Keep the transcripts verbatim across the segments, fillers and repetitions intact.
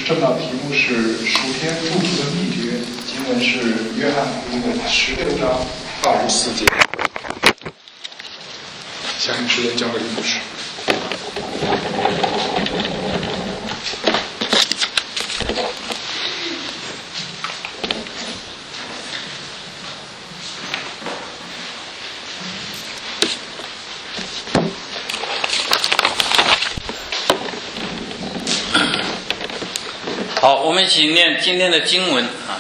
正道题目是属天富足的秘诀，经文是约翰福音十六章二十四节。下面时间交给牧师。 好，我们一起念今天的经文啊。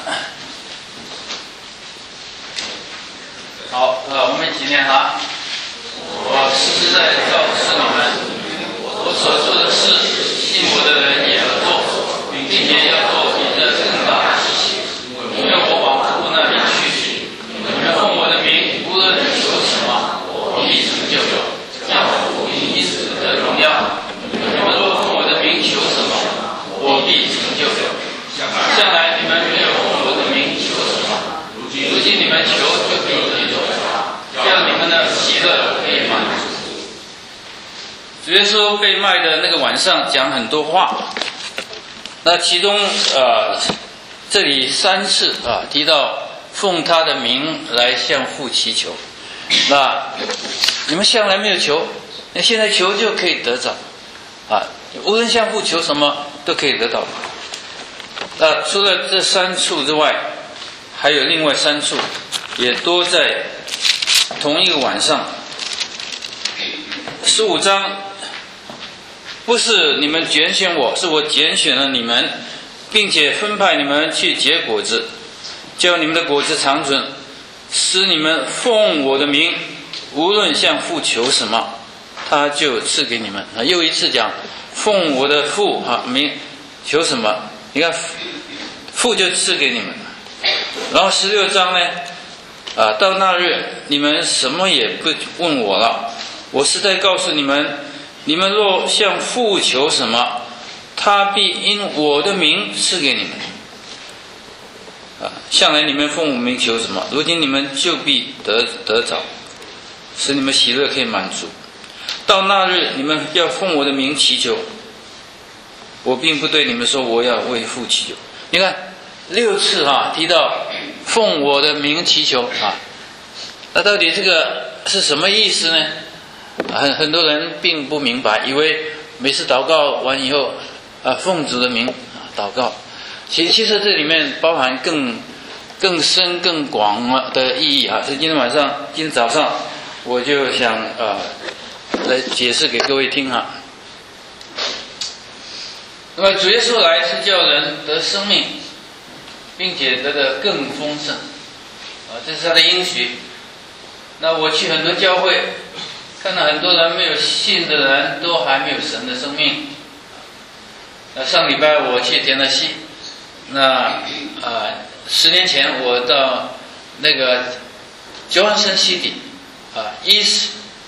好，呃，我们一起念啊。我实实在在告诉你们，我所做的事，信我的人也要做，并且要做比这更大的事情，因为我往父那里去。你们奉我的名，无论求什么，我必成就有，让我因子的荣耀。你们若奉我的名求什么，我必成就有。向来你们没有奉我的名求什么，如今你们求就必得有，叫你们的喜乐可以满足。主耶稣被卖的那个晚上讲很多话，那其中呃这里三次啊提到奉他的名来向父祈求，那你们向来没有求，那现在求就可以得着啊，无论向父求什么都可以得到。那除了这三处之外，还有另外三处，也都在同一个晚上。十五章，不是你们拣选我，是我拣选了你们，并且分派你们去结果子，叫你们的果子长存，使你们奉我的名，无论向父求什么，他就赐给你们。啊，又一次讲奉我的父啊名求什么，你看父就赐给你们。然后十六章呢，啊，到那日你们什么也不问我了，我实在告诉你们，你们若向父求什么，他必因我的名赐给你们。啊，向来你们奉我名求什么，如今你们就必得得着，使你们喜乐可以满足。到那日你们要奉我的名祈求，我并不对你们说我要为父祈求。你看六次啊提到奉我的名祈求啊，那到底这个是什么意思呢？很很多人并不明白，以为每次祷告完以后啊奉主的名啊祷告，其其实这里面包含更更深更广的意义啊。所以今天晚上今天早上我就想啊来解释给各位听哈。那么主耶稣来是叫人得生命，并且得的更丰盛啊，这是他的应许。那我去很多教会，看到很多人没有信的人都还没有神的生命。那上礼拜我去田纳西，那啊十年前我到那个Johnson City 啊 East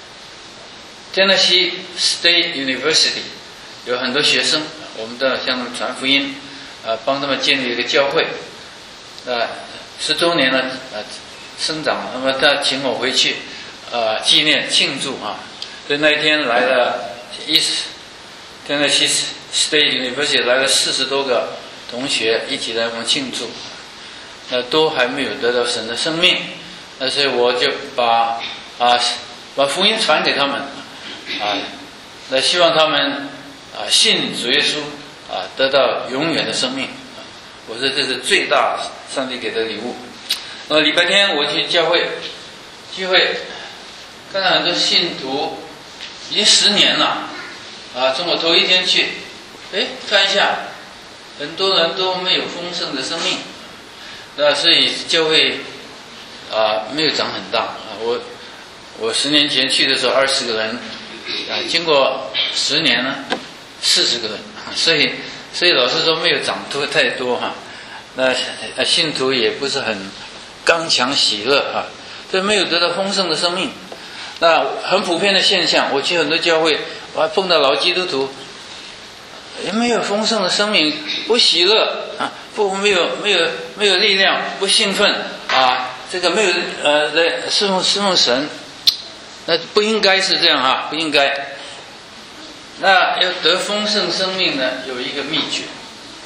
Tennessee State University 有很多学生，我们都向他们传福音，啊帮他们建立一个教会，啊十周年了啊生长，那么他请我回去啊纪念庆祝啊，所以那一天来了 East Tennessee State University 来了四十多个同学一起来我们庆祝，那都还没有得到神的生命，那所以我就把啊把福音传给他们啊，那希望他们啊信主耶稣啊得到永远的生命，我说这是最大上帝给的礼物。那么礼拜天我去教会聚会，看到很多信徒已经十年了啊，从我头一天去，哎看一下，很多人都没有丰盛的生命，那所以教会啊没有长很大啊。我我十年前去的时候二十个人啊，经过十年呢四十个人，所以所以老实说没有长多太多哈。那信徒也不是很刚强喜乐啊，所以没有得到丰盛的生命。那很普遍的现象，我去很多教会，我还碰到老基督徒，也没有丰盛的生命，不喜乐啊，不没有没有没有力量，不兴奋啊，这个没有呃来侍奉侍奉神，那不应该是这样啊，不应该。那要得丰盛生命呢，有一个秘诀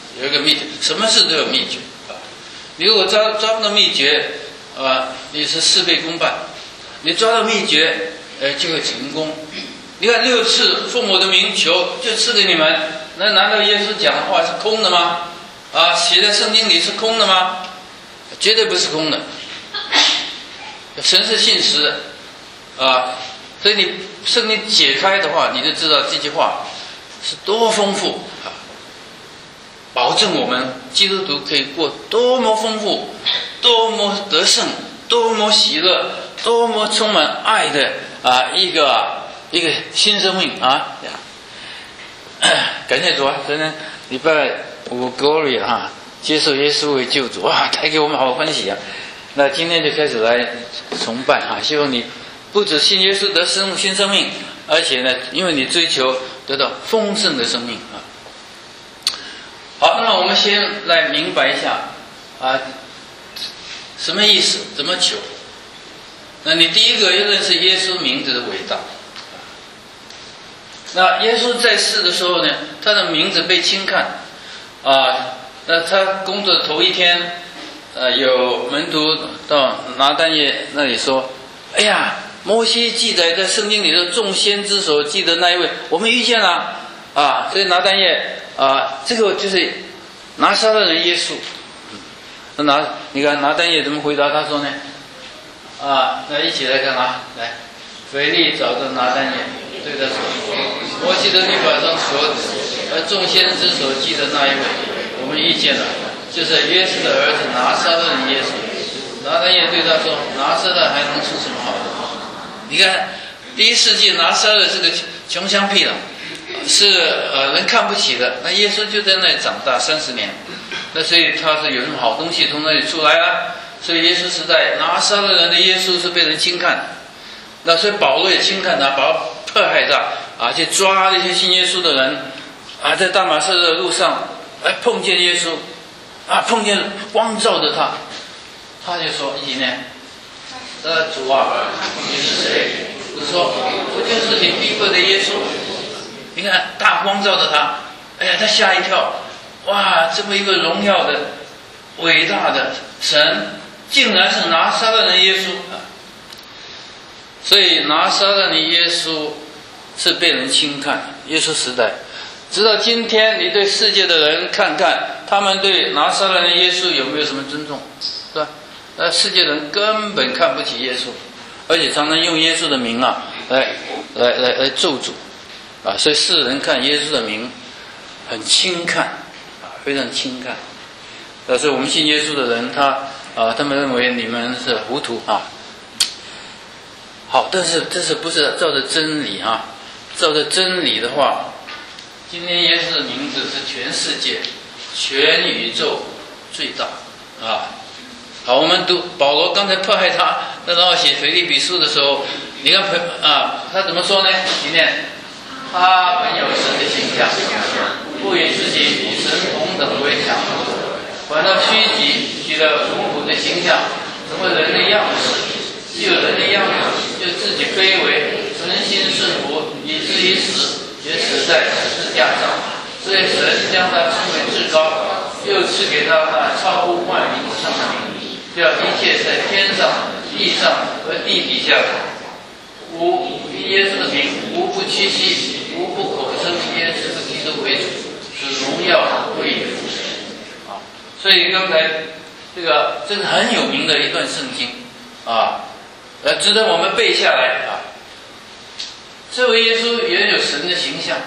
有一个秘诀，什么事都有秘诀啊。你如果抓抓不到秘诀，啊，你是事倍功半；你抓到秘诀，呃，就会成功。你看六次奉我的名求，就赐给你们，那难道耶稣讲的话是空的吗？啊，写在圣经里是空的吗？绝对不是空的。神是信实的，啊，所以你圣经解开的话，你就知道这句话是多丰富啊！保证我们基督徒可以过多么丰富、多么得胜、多么喜乐、多么充满爱的啊一个一个新生命啊！感谢主啊！真的礼拜五 Glory 啊，接受耶稣为救主啊，带给我们好欢喜啊！那今天就开始来崇拜啊！希望你不只信耶稣得生新生命，而且呢，因为你追求得到丰盛的生命啊。好，那么我们先来明白一下啊，什么意思？怎么求？那你第一个要认识耶稣名字的伟大。那耶稣在世的时候呢，他的名字被轻看啊。那他工作的头一天，呃，有门徒到拿但业那里说：“哎呀，摩西记载在圣经里的众先知所记得那一位，我们遇见了啊！”所以拿但业啊，这个就是拿撒勒人耶稣。那拿你看拿但业怎么回答？他说呢？啊，那一起来看啊，来，腓力找到拿但业，对他说：“摩西的律法上所呃众先知所记的那一位，我们遇见了，就是约瑟的儿子拿撒勒人耶稣。”拿但业对他说：“拿撒勒还能出什么好的？”你看，第一世纪拿撒勒是个穷乡僻壤，是呃人看不起的。那耶稣就在那里长大三十年，那所以他是有什么好东西从那里出来了。所以耶稣时代拿撒勒人的耶稣是被人轻看的。那所以保罗也轻看他，把他迫害他啊，去抓那些信耶稣的人啊，在大马色的路上，哎，碰见耶稣啊，碰见光照着他，他就说：“一呢，呃，主啊，你是谁？”就说：“我就是你逼迫的耶稣。”你看大光照着他，哎呀，他吓一跳，哇，这么一个荣耀的、伟大的神，竟然是拿撒勒人耶稣啊！所以拿撒勒人耶稣是被人轻看。耶稣时代，直到今天，你对世界的人看看，他们对拿撒勒人耶稣有没有什么尊重，是吧？那世界人根本看不起耶稣，而且常常用耶稣的名啊来来来来咒诅啊，所以世人看耶稣的名很轻看啊，非常轻看。但是我们信耶稣的人，他啊，他们认为你们是糊涂啊。好，但是这是不是照着真理啊？照着真理的话，今天耶稣的名字是全世界、全宇宙最大啊。好，我们读保罗刚才迫害他，那然后写腓立比书的时候，你看啊，他怎么说呢？里面他本有神的形象，不以自己与神同等为强，反倒虚己，取了奴仆的形象，成为人的样式。既有人的样子，就自己卑微，存心顺服，以至于死，也死在十字架上。所以神将他称为至高，又赐给他那超乎万名之上的名，叫一切在天上、地上和地底下，无以耶稣的名，无不屈膝，无不口称耶稣的基督为主，使荣耀归于父神。啊，所以刚才这个这是很有名的一段圣经啊。呃，值得我们背下来啊！这位耶稣原有神的形象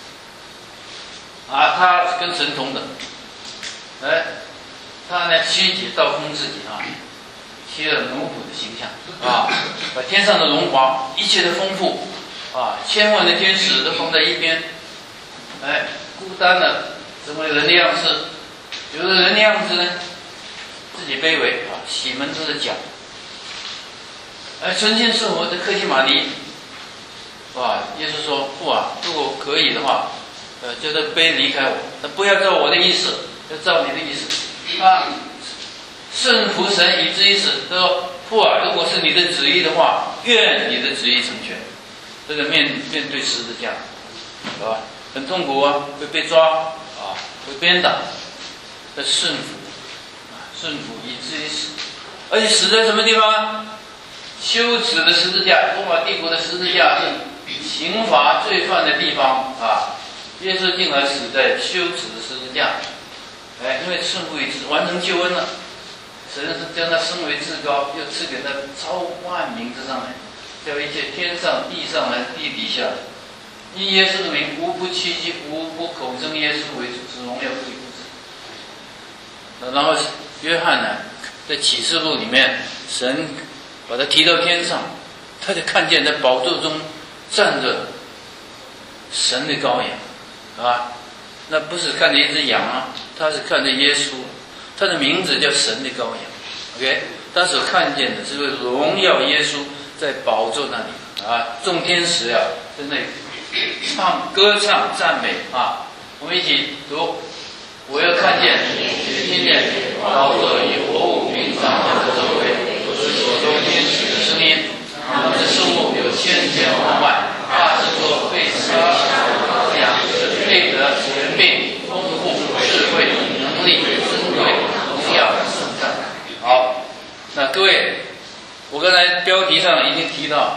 啊，他跟神同等。哎，他呢虚己倒空自己啊，贴了奴仆的形象啊，把天上的荣华、一切的丰富啊，千万的天使都放在一边，哎，孤单的成为人的样式。有的人的样子呢，自己卑微啊，洗门都是脚。哎，纯心顺服的客西马尼，哇！耶稣说：“父啊，如果可以的话，呃，叫这杯离开我，那不要照我的意思，要照你的意思。”啊，顺服神以至于死。他说：“父啊，如果是你的旨意的话，愿你的旨意成全。”这个面面对十字架，是吧？很痛苦啊，会被抓啊，会鞭打， 的顺服，顺服以至于死，而且死在什么地方？羞耻的十字架，罗马帝国的十字架是刑罚罪犯的地方啊！耶稣竟然死在羞耻的十字架，哎，因为顺服以至完成救恩了。神是将他升为至高，又赐给他超万名之上来，叫一切天上、地上还是地底下的，因耶稣的名，无不屈膝，无不口称耶稣为主，使荣耀归于父。然后约翰呢，在启示录里面，神把他提到天上，他就看见在宝座中站着神的羔羊啊，那不是看着一只羊啊，他是看着耶稣。他的名字叫神的羔羊 ，OK， 他所看见的是个荣耀耶稣在宝座那里啊，众天使啊在那里唱歌唱赞美啊，我们一起读，我要看见也听见宝座与活物并掌权的周围和所众天使的声音，他们的数目有千千万万，大声说被杀羔羊是配得权柄、丰富、智慧、能力、尊贵、荣耀、圣赞。好，那各位，我刚才标题上已经提到，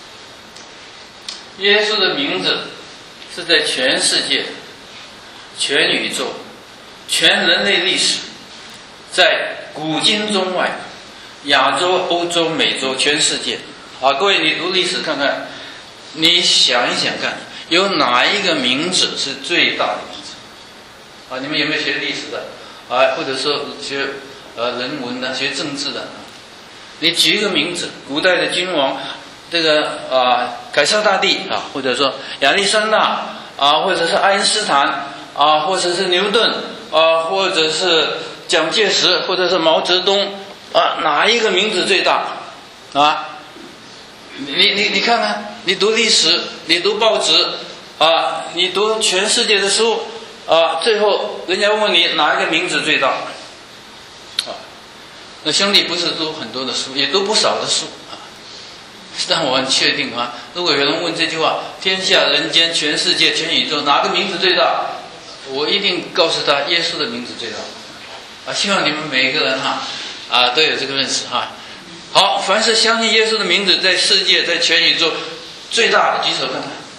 耶稣的名字是在全世界、全宇宙、全人类历史，在古今中外、亚洲、欧洲、美洲、全世界。好，各位，你读历史看看，你想一想看，有哪一个名字是最大的名字？啊，你们有没有学历史的？啊，或者说学呃人文的、学政治的？你举一个名字，古代的君王，这个啊凯撒大帝啊，或者说亚历山大啊，或者是爱因斯坦啊，或者是牛顿啊，或者是蒋介石，或者是毛泽东啊，哪一个名字最大啊？你你你看看，你读历史，你读报纸啊，你读全世界的书啊，最后人家问你哪一个名字最大啊？那兄弟不是读很多的书，也读不少的书啊，但我很确定啊，如果有人问这句话，天下人间全世界全宇宙哪个名字最大，我一定告诉他耶稣的名字最大啊！希望你们每个人哈啊都有这个认识哈。好，凡是相信耶稣的名字在世界在全宇宙最大的，举手看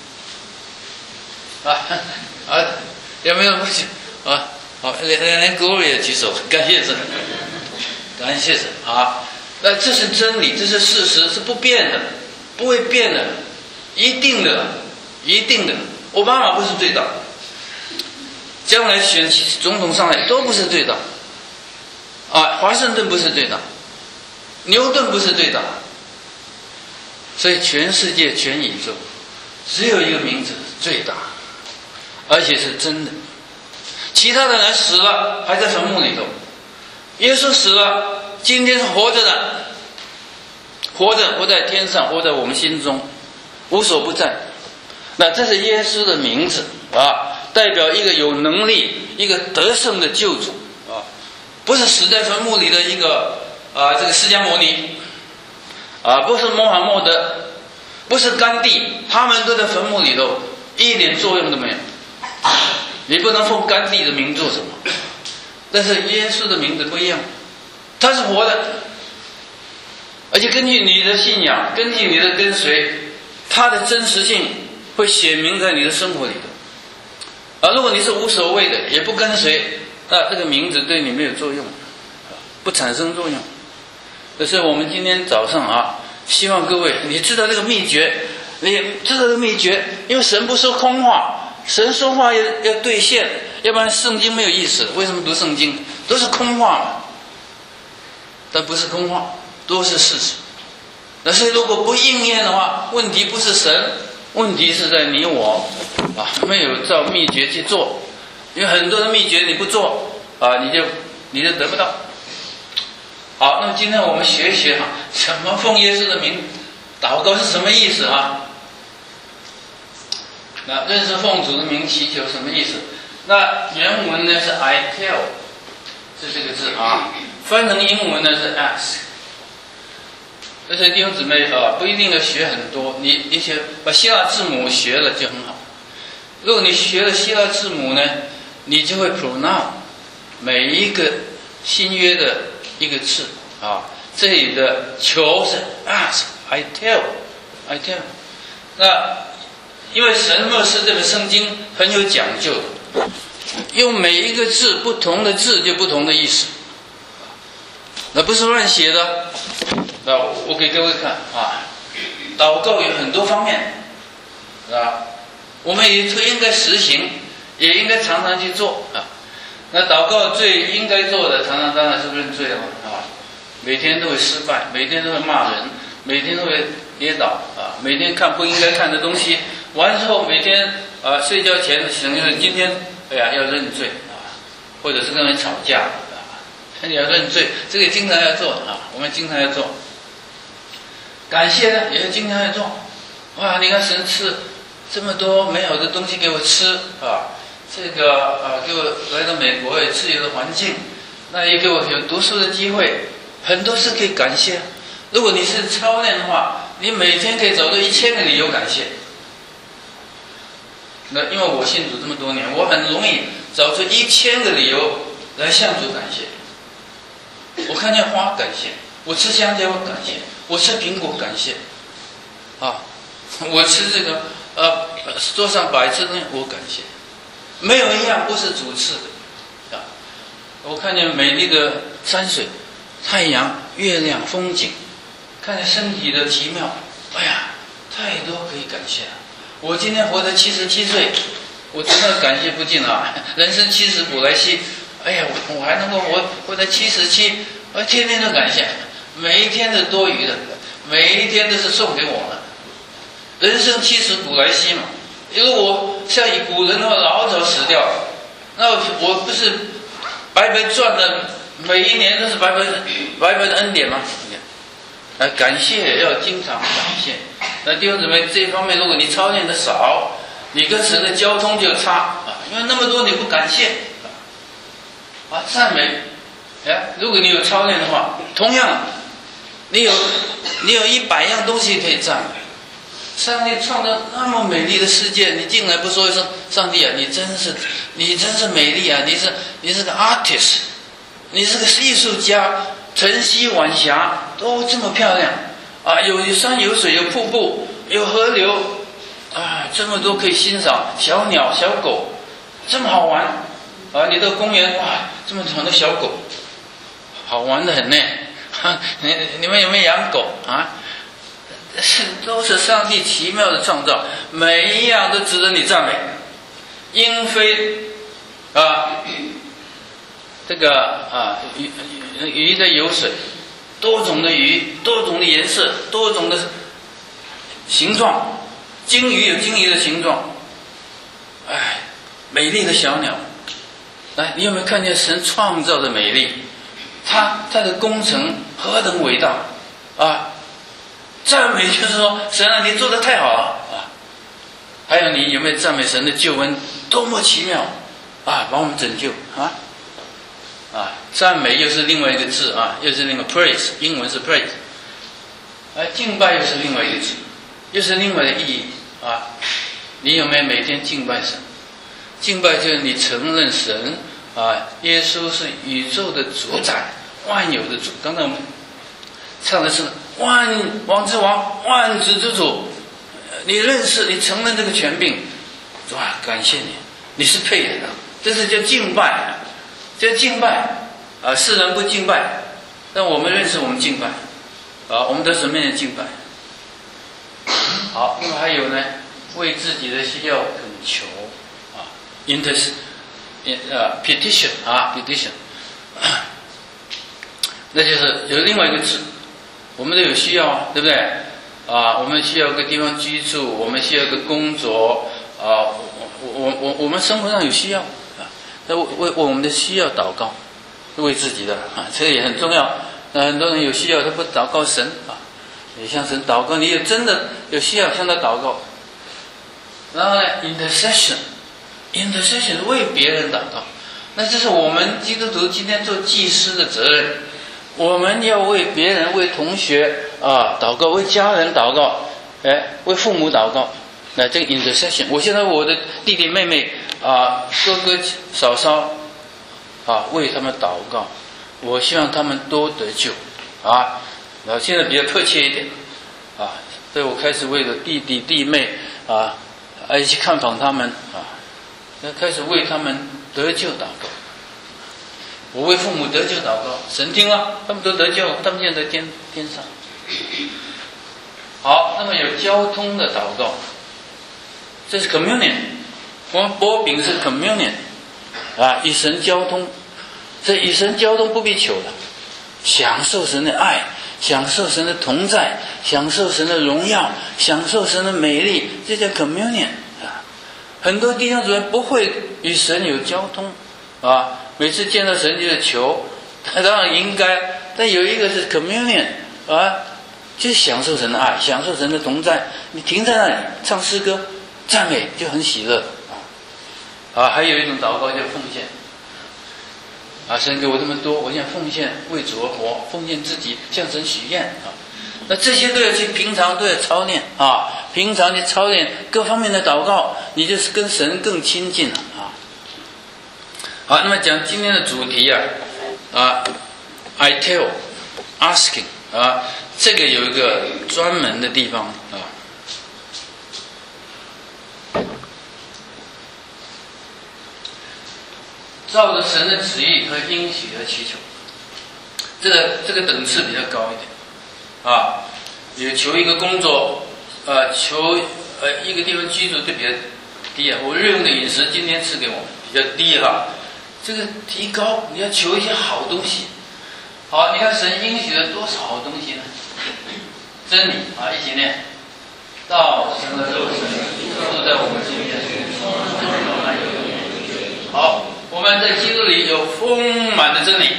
看啊啊，有没有不举啊？好，连连 Gloria 举手，感谢神，感谢神啊！那这是真理，这是事实，是不变的，不会变的，一定的，一定的。奥巴马不是最大，将来选总统上来都不是最大啊，华盛顿不是最大，牛顿不是最大，所以全世界全宇宙只有一个名字最大，而且是真的。其他的人死了还在坟墓里头，耶稣死了，今天是活着的，活着活在天上，活在我们心中，无所不在。那这是耶稣的名字啊，代表一个有能力、一个得胜的救主啊，不是死在坟墓里的一个啊这个释迦牟尼啊，不是穆罕默德，不是甘地，他们都在坟墓里头，一点作用都没有。你不能奉甘地的名做什么？但是耶稣的名字不一样，他是活的，而且根据你的信仰，根据你的跟随，他的真实性会显明在你的生活里头。啊，如果你是无所谓的，也不跟随，那这个名字对你没有作用，不产生作用。可是我们今天早上啊，希望各位你知道这个秘诀，你知道这个秘诀，因为神不说空话。神说话要要兑现，要不然圣经没有意思。为什么读圣经都是空话嘛？但不是空话，都是事实。那所以如果不应验的话，问题不是神，问题是在你我啊，没有照秘诀去做。因为很多的秘诀你不做啊，你就你就得不到。好，那么今天我们学一学哈，怎么奉耶稣的名祷告是什么意思啊？那认识奉主的名祈求什么意思？那原文呢是 I tell， 是这个字啊，翻成英文呢是 ask。而且弟兄姊妹啊，不一定要学很多，你你学把希腊字母学了就很好。如果你学了希腊字母呢，你就会 pronounce 每一个新约的一个字啊，这里的求是 ask，I tell，I tell。那因为神牧师这本圣经很有讲究的，用每一个字不同的字就不同的意思，那不是乱写的。那我给各位看啊，祷告有很多方面，啊，我们也都应该实行，也应该常常去做啊。那祷告最应该做的，常常当然是认罪了嘛，啊，每天都会失败，每天都会骂人，每天都会跌倒啊，每天看不应该看的东西，完之后每天啊睡觉前想就是今天哎呀要认罪啊，或者是跟人吵架啊，你要认罪，这个经常要做啊，我们经常要做。感谢呢也是经常要做，哇，你看神赐这么多美好的东西给我吃啊。这个啊，给我来到美国也自由的环境，那也给我有读书的机会，很多事可以感谢。如果你是操练的话，你每天可以找到一千个理由感谢。那因为我信主这么多年，我很容易找出一千个理由来向主感谢。我看见花感谢，我吃香蕉感谢，我吃苹果感谢，啊，我吃这个呃桌上摆这东西我感谢。没有一样不是主赐的啊！我看见美丽的山水、太阳、月亮、风景，看见身体的奇妙，哎呀，太多可以感谢了。我今天活到七十七岁，我真的感谢不尽啊！人生七十古来稀，哎呀，我我还能够活活到七十七，我天天都感谢，每一天是多余的，每一天都是送给我的。人生七十古来稀嘛。如果我像以古人的话，老早死掉，那我不是白白赚的，每一年都是白白白白的恩典吗？啊，感谢要经常感谢。那弟兄姊妹，这一方面，如果你操练的少，你跟神的交通就差啊，因为那么多你不感谢啊，赞美，哎，如果你有操练的话，同样，你有你有一百样东西可以赞美。上帝创造那么美丽的世界，你竟然不说一声上帝啊，你真是你真是美丽啊，你是你是个 artist， 你是个艺术家，晨曦晚霞都这么漂亮啊，有山有水有瀑布有河流啊，这么多可以欣赏，小鸟小狗这么好玩啊，你到公园哇，这么很多小狗，好玩的很呢。你你们有没有养狗啊？是都是上帝奇妙的创造，每一样都值得你赞美。莺飞啊，这个啊鱼鱼在游水，多种的鱼，多种的颜色，多种的形状。鲸鱼有鲸鱼的形状，哎，美丽的小鸟。来，你有没有看见神创造的美丽？他他的工程何等伟大啊！赞美就是说，神啊，你做得太好了啊！还有你有没有赞美神的救恩多么奇妙啊，把我们拯救啊！啊，赞美又是另外一个字啊，又是另外 praise， 英文是 praise， 而敬拜又是另外一个字，又是另外的意义啊！你有没有每天敬拜神？敬拜就是你承认神啊，耶稣是宇宙的主宰，万有的主。刚才我们唱的是万王之王，万子之主，你认识你承认这个权柄，哇，感谢你，你是配的，这是叫敬拜，叫敬拜啊！世人不敬拜，但我们认识我们敬拜啊，我们在神面前敬拜。好，那么还有呢，为自己的需要恳求啊 ，inter 呃 petition 啊 petition， 那就是有另外一个字。我们都有需要啊，对不对？啊，我们需要个地方居住，我们需要个工作啊，我我我我们生活上有需要啊，那为为我们的需要祷告，为自己的啊，这个也很重要。那很多人有需要，他不祷告神啊，你向神祷告，你也真的有需要向他祷告。然后呢 ，intercession，intercession intercession 为别人祷告，那这是我们基督徒今天做祭司的责任。我们要为别人、为同学啊祷告，为家人祷告，哎，为父母祷告。那这个 intercession， 我现在我的弟弟妹妹啊、哥哥嫂嫂啊，为他们祷告，我希望他们都得救啊。然后现在比较迫切一点啊，所以我开始为了弟弟弟妹啊，啊一起看访他们啊，那开始为他们得救祷告。我为父母得救祷告，神听了，他们都得救，他们现在在天天上。好，那么有交通的祷告，这是 communion， 我们擘饼是 communion 啊，与神交通，这与神交通不必求了，享受神的爱，享受神的同在，享受神的荣耀，享受神的美丽，这叫 communion 啊。很多弟兄姊妹不会与神有交通啊。每次见到神就是求，当然应该，但有一个是 communion 啊，就是享受神的爱，享受神的同在。你停在那里唱诗歌、赞美，就很喜乐啊。啊，还有一种祷告叫奉献啊，神给我这么多，我现在奉献为主而活，奉献自己向神许愿啊。那这些都要去平常都要操练啊，平常去操练各方面的祷告，你就是跟神更亲近了啊。好，那么讲今天的主题啊，啊 ，I tell asking 啊，这个有一个专门的地方啊。照着神的旨意和应许而祈求，这个这个等次比较高一点啊，有求一个工作，呃，求呃一个地方居住就比较低啊。我日用的饮食今天赐给我们比较低哈。这个提高，你要求一些好东西。好，你看神应许了多少好东西呢？真理啊，一起念。道神的肉身住在我们心间。好，我们在基督里有丰满的真理。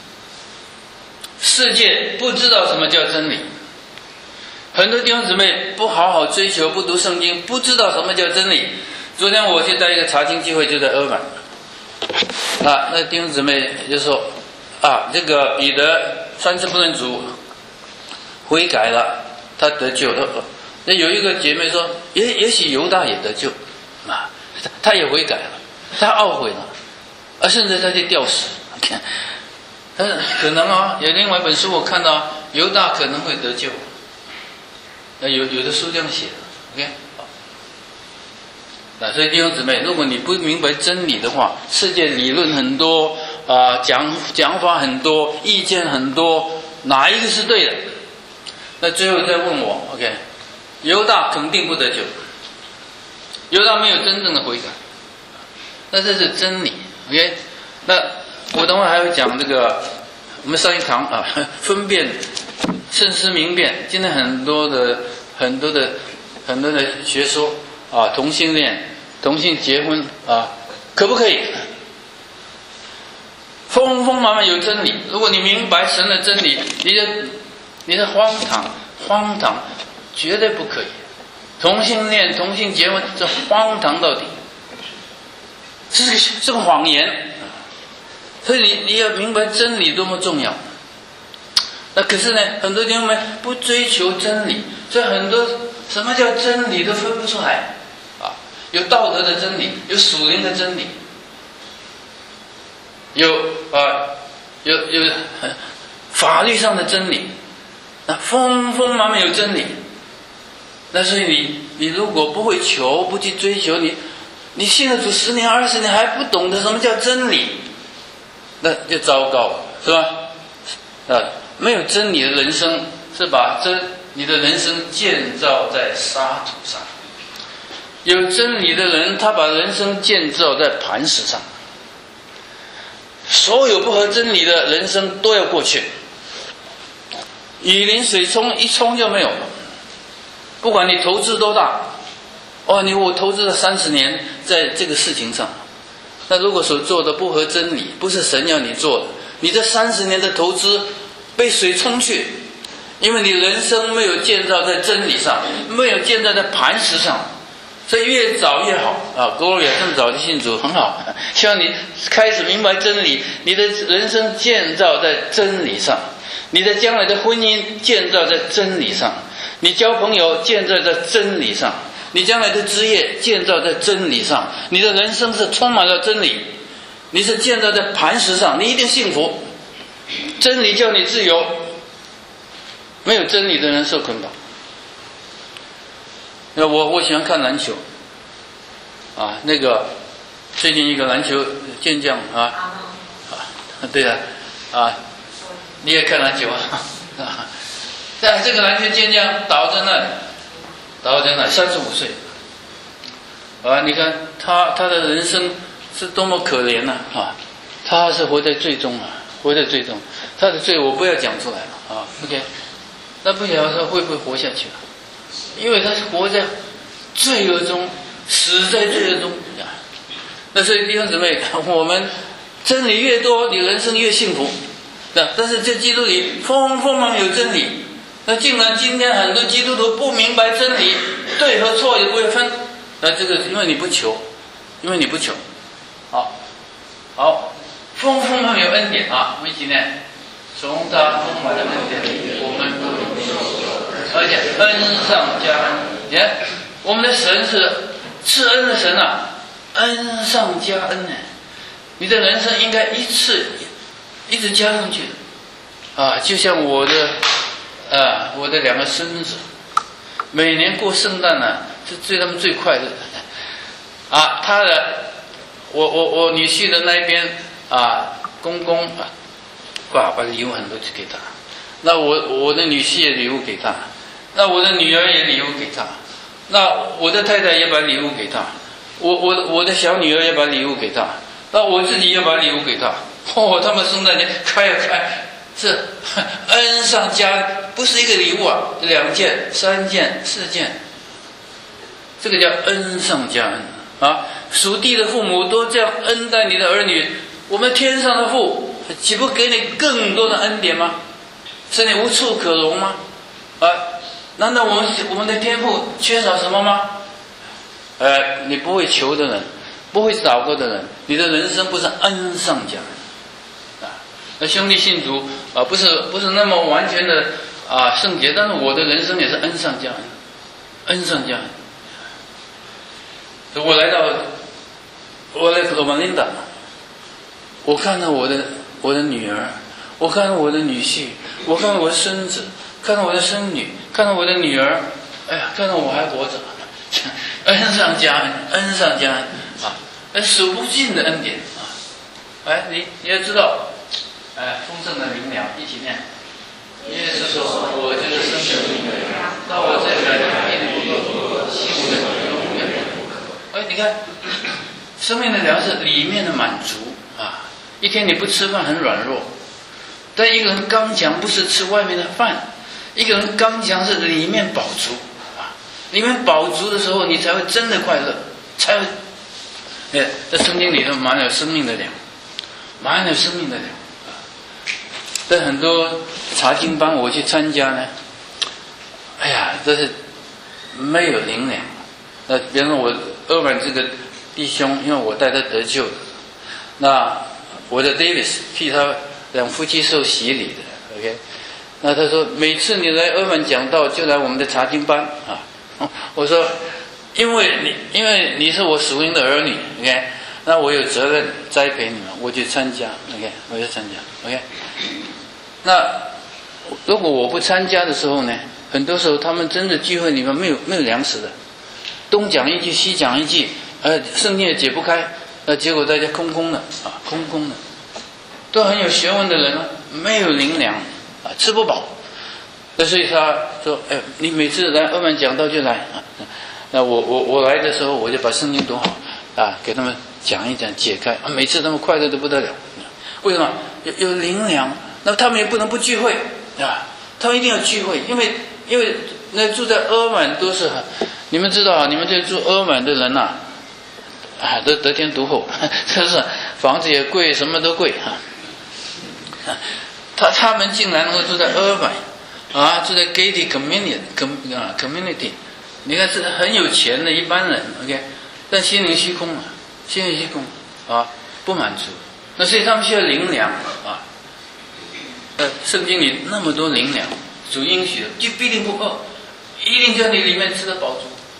世界不知道什么叫真理，很多弟兄姊妹不好好追求，不读圣经，不知道什么叫真理。昨天我去带一个查经聚会，就在俄满。啊，那弟兄姊妹就说啊，这个彼得三次不认主，悔改了，他得救了。那有一个姐妹说，也也许犹大也得救啊，他也悔改了，他懊悔了，啊，甚至他去吊死。但可能啊，有另外一本书我看到犹大可能会得救，那有有的书这样写的 ，OK。那所以弟兄姊妹，如果你不明白真理的话，世界理论很多啊、呃，讲讲法很多，意见很多，哪一个是对的？那最后再问我 ，OK， 犹大肯定不得救，犹大没有真正的悔改，那这是真理 ，OK。那我等会还会讲这个，我们上一堂啊，分辨慎思明辨，今天很多的很多的很多的学说。啊，同性恋、同性结婚啊，可不可以？丰丰满满有真理。如果你明白神的真理，你的你的荒唐，荒唐，绝对不可以。同性恋、同性结婚，这荒唐到底，这是是个谎言。所以你你要明白真理多么重要。那可是呢，很多弟兄们不追求真理，所以很多什么叫真理都分不出来。有道德的真理，有属灵的真理，有啊，有有法律上的真理，那丰丰满满有真理。但是你你如果不会求，不去追求，你你信了主十年二十年还不懂得什么叫真理，那就糟糕了，是吧？啊，没有真理的人生是把真你的人生建造在沙土上。有真理的人，他把人生建造在磐石上。所有不合真理的人生都要过去，雨淋水冲一冲就没有了。不管你投资多大，哦，你我投资了三十年在这个事情上，那如果所做的不合真理，不是神要你做的，你这三十年的投资被水冲去，因为你人生没有建造在真理上，没有建造在磐石上。所以越早越好啊 ！Gloria 这么早就信主很好，希望你开始明白真理，你的人生建造在真理上，你的将来的婚姻建造在真理上，你交朋友建造在真理上，你将来的职业建造在真理上，你的人生是充满了真理。 你是建造在磐石上，你一定幸福。真理叫你自由，没有真理的人受捆绑。那我我喜欢看篮球，啊，那个最近一个篮球健将啊，啊，对啊，啊，你也看篮球啊？啊，但这个篮球健将倒在那里，倒在那里，三十五岁，啊，你看他他的人生是多么可怜呐！啊，他是活在罪中啊，活在罪中，他的罪我不要讲出来了啊 ，OK， 那不晓得他会不会活下去啊？因为他是活在罪恶中，死在罪恶中啊。那所以弟兄姊妹，我们真理越多，你人生越幸福。那但是在基督里丰丰满有真理，那竟然今天很多基督徒不明白真理，对和错也不会分。那这个因为你不求，因为你不求。好，好，丰丰满有恩典啊！我们一起念：从他丰满的恩典里，我们都领受，而且恩上加恩。你看，我们的神是赐恩的神啊，恩上加恩呢。你的人生应该一次一直加上去的啊！就像我的啊，我的两个孙子，每年过圣诞呢、啊，是对他们最快乐的啊。他的，我我我女婿的那一边啊，公公啊，爸把礼物很多给他，那我我的女婿也礼物给他，那我的女儿也礼物给他，那我的太太也把礼物给他，我我我的小女儿也把礼物给他，那我自己也把礼物给他。哦，他们圣诞节开呀开，是恩上加，不是一个礼物啊，两件、三件、四件，这个叫恩上加恩啊！属地的父母都这样恩待你的儿女，我们天上的父岂不给你更多的恩典吗？是你无处可容吗？啊，难道我们我们的天父缺少什么吗？呃，你不会求的人，不会祷告的人，你的人生不是恩上加恩。那兄弟信主啊，不是不是那么完全的啊圣洁，但是我的人生也是恩上加恩，恩上加恩。我来到我来罗马琳达，我看到我的我的女儿，我看到我的女婿，我看到我的孙子，看到我的孙女，看到我的女儿，哎呀，看到我还活着，恩上加恩，恩上加恩啊，那数不尽的恩典啊！哎，你你要知道。哎，丰盛的灵粮，一起念。耶稣说：“我就是生命的灵粮，到我这里来的一定不够，信我的永远不渴。”哎，你看，生命的粮是里面的满足啊！一天你不吃饭很软弱，但一个人刚强不是吃外面的饭，一个人刚强是里面饱足啊！里面饱足的时候，你才会真的快乐，才会。哎，在圣经里头满有生命的粮，满有生命的粮。但很多查经班我去参加呢，哎呀，这是没有灵粮。那比方说我二本这个弟兄，因为我带他得救，那我的 Davis 替他两夫妻受洗礼的 ，OK。那他说每次你来二本讲道，就来我们的查经班啊。我说因为你因为你是我属灵的儿女 ，OK。那我有责任栽培你们，我去参加 ，OK， 我去参加 ，OK。那如果我不参加的时候呢，很多时候他们真的聚会里面没有没有粮食的，东讲一句西讲一句，呃，圣经也解不开，那结果大家空空的啊，空空的，都很有学问的人啊，没有灵粮啊，吃不饱。那所以他说，哎，你每次来二门讲道就来啊，那我我我来的时候我就把圣经读好啊，给他们讲一讲解开，啊，每次他们快乐得不得了。为什么？有有灵粮。那他们也不能不聚会啊，他们一定要聚会，因为因为那住在阿满都是很，你们知道啊，你们这住阿满的人呐、啊，啊，都得天独厚，真是房子也贵，什么都贵啊。他他们竟然能够住在阿满啊，住在 gated community com 啊 community， 你看是很有钱的一般人 ，OK， 但心灵虚空啊，心灵虚空啊，不满足，那所以他们需要灵粮啊。呃，圣经里那么多灵粮，主应许的，就必定不饿，一定叫你里面吃得饱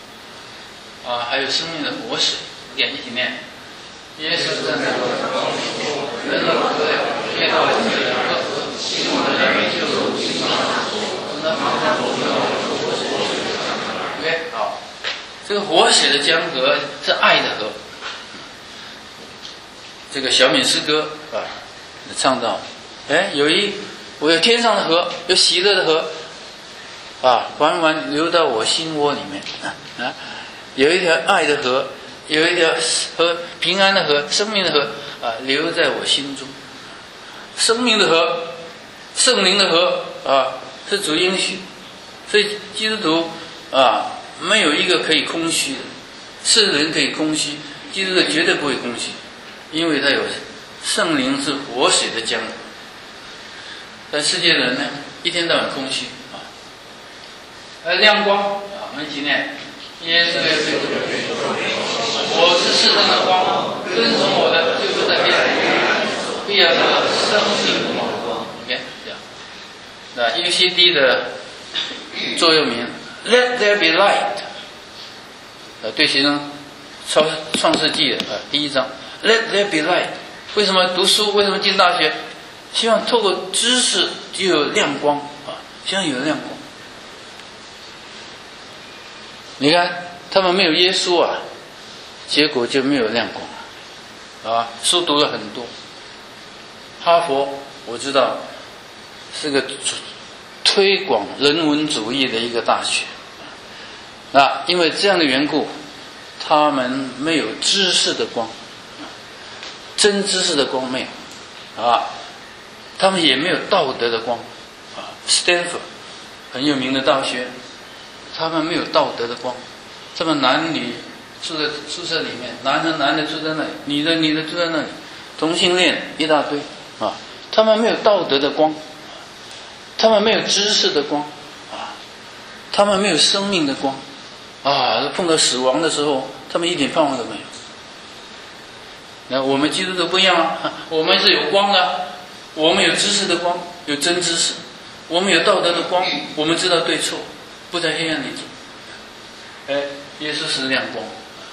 足。啊，还有生命的活水，点一起念。耶稣在那。 这个活水的江河是爱的河。这个小敏诗歌啊，唱到，哎，有一我有天上的河，有喜乐的河，啊，缓缓流到我心窝里面啊啊，有一条爱的河，有一条河，平安的河，生命的河啊，流在我心中。生命的河，圣灵的河啊，是主应许，所以基督徒啊，没有一个可以空虚的，世人可以空虚，基督徒绝对不会空虚。因为他有圣灵是活水的江河，但世界人呢，一天到晚空虚啊。呃，亮光啊，我们一起念：耶稣耶稣，我是世上的光，跟从我的就不在黑暗里，必要得生命的光。OK， 这样。那 U C D 的座右铭 ：Let there be light。呃，对学生创创世纪啊第一章。Let there be light。为什么读书？为什么进大学？希望透过知识就有亮光啊！希望有亮光。你看，他们没有耶稣啊，结果就没有亮光啊！书读了很多，哈佛我知道是个推广人文主义的一个大学。那因为这样的缘故，他们没有知识的光。真知识的光没有啊，他们也没有道德的光啊。Stanford 很有名的大学，他们没有道德的光，他们男女住在宿舍里面，男的男的住在那里，女的女的住在那里，同性恋一大堆啊。他们没有道德的光，他们没有知识的光啊，他们没有生命的光啊。碰到死亡的时候，他们一点盼望都没有。那我们基督徒不一样啊，我们是有光的，我们有知识的光，有真知识，我们有道德的光，我们知道对错，不在黑暗里走。哎，耶稣是亮光，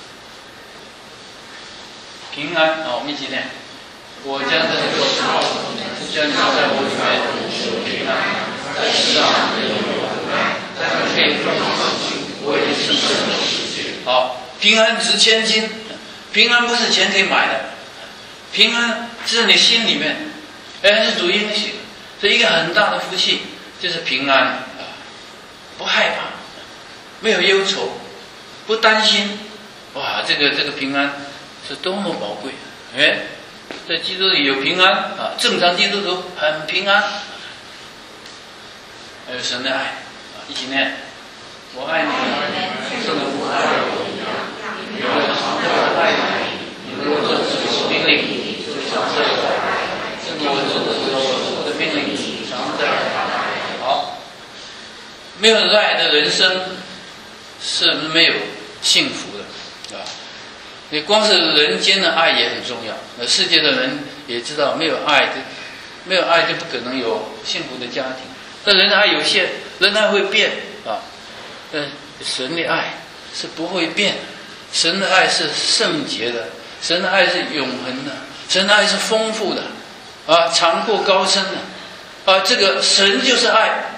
平安啊！我们一起念：我将这个做好，将你在我里面平安，在世上没有爱，在你可以放上去，我已经胜了世界。好，平安值千金。平安不是钱可以买的，平安是在你心里面，哎，是主应许，是一个很大的福气，就是平安啊，不害怕，没有忧愁，不担心，哇，这个这个平安是多么宝贵！哎，在基督里有平安啊，正常基督徒很平安，还有神的爱啊，一起念：我爱你，圣父爱我一样。有人常在爱你，你如果遵守命令，就常在爱；正如我遵守我的命令，常在爱。好，没有爱的人生是没有幸福的，啊！你光是人间的爱也很重要。那世界的人也知道，没有爱的，没有爱就不可能有幸福的家庭。但人的爱有限，人的爱会变啊，但神的爱是不会变。神的爱是圣洁的，神的爱是永恒的，神的爱是丰富的，啊，长阔高深的，啊，这个神就是爱，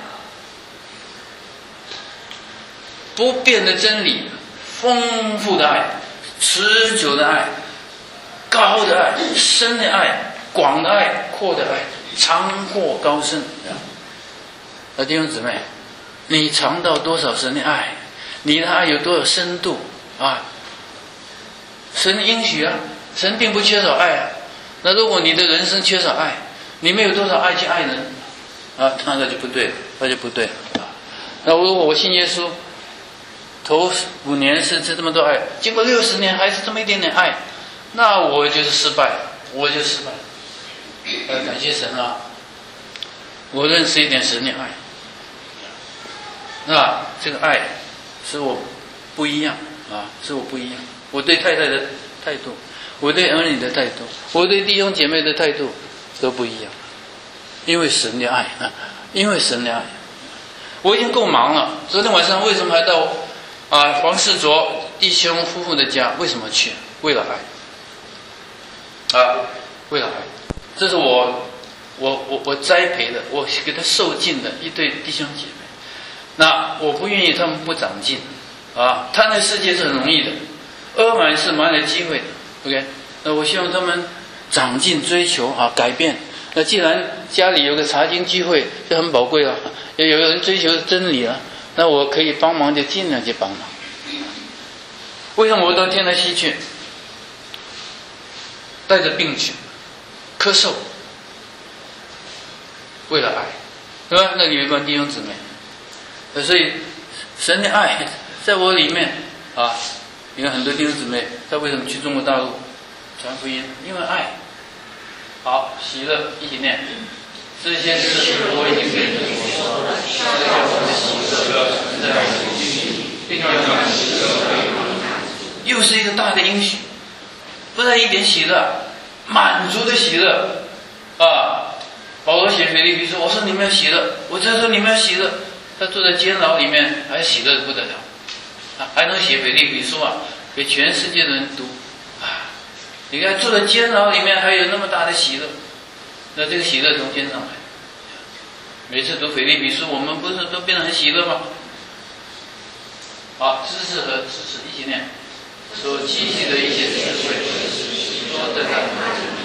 不变的真理，丰富的爱，持久的爱，高的爱，深的爱，广的爱，阔的爱，长阔高深。啊，弟兄姊妹，你尝到多少神的爱？你的爱有多少深度啊？神的应许啊，神并不缺少爱啊。那如果你的人生缺少爱，你没有多少爱去爱人啊，那就不对，那就不对啊。那如果我信耶稣，头五年是是这么多爱，经过六十年还是这么一点点爱，那我就是失败了，我就失败了。呃，感谢神啊，我认识一点神的爱，那这个爱使我不一样啊，使我不一样。我对太太的态度，我对儿女的态度，我对弟兄姐妹的态度都不一样，因为神的爱啊，因为神的爱。我已经够忙了，昨天晚上为什么还到啊黄世卓弟兄夫妇的家？为什么去？为了爱啊，为了爱。这是我我我我栽培的，我给他受尽的一对弟兄姐妹。那我不愿意他们不长进啊，贪的世界是很容易的，阿满是蛮有机会的。OK， 那我希望他们长进追求啊，改变。那既然家里有个查经聚会，就很宝贵了。有有人追求真理了，那我可以帮忙就尽量去帮忙。为什么我到天台西去，带着病去咳嗽，为了爱，对吧？那里有一帮弟兄姊妹，所以神的爱在我里面啊。你看很多弟兄姊妹，他为什么去中国大陆传福音？因为爱。好，喜乐一起念。这些事我已经给你们说了，这叫我的喜乐在我的心里，并让你们喜乐。又是一个大的应许，不但一点喜乐，满足的喜乐啊！保罗写腓立比说：“我说你们要喜乐，我再说你们要喜乐。”他坐在监牢里面，还喜乐的不得了。还能写腓立比书啊，给全世界的人读啊！你看住在监牢里面，还有那么大的喜乐，那这个喜乐从天上来。每次读腓立比书，我们不是都变得很喜乐吗？好，知识和知识一起念。所积蓄的一些智慧，说在他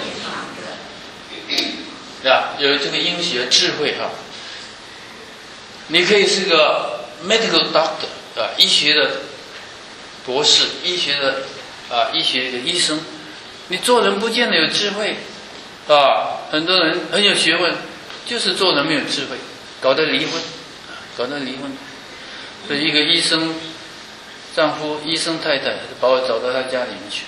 对吧？有这个应许的智慧哈。你可以是个 medical doctor。啊，医学的博士，医学的啊，医学的医生，你做人不见得有智慧啊。很多人很有学问，就是做人没有智慧，搞得离婚，搞得离婚。所以一个医生丈夫、医生太太把我找到他家里面去，